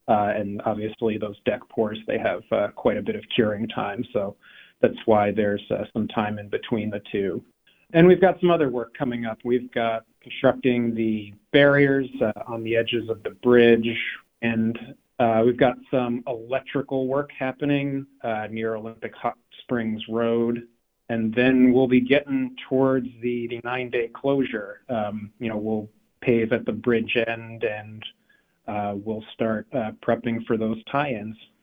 And obviously those deck pours, they have quite a bit of curing time. So that's why there's some time in between the two. And we've got some other work coming up. We've got constructing the barriers on the edges of the bridge, and we've got some electrical work happening near Olympic Hot Springs Road. And then we'll be getting towards the 9-day closure. We'll pave at the bridge end, and we'll start prepping for those tie-ins.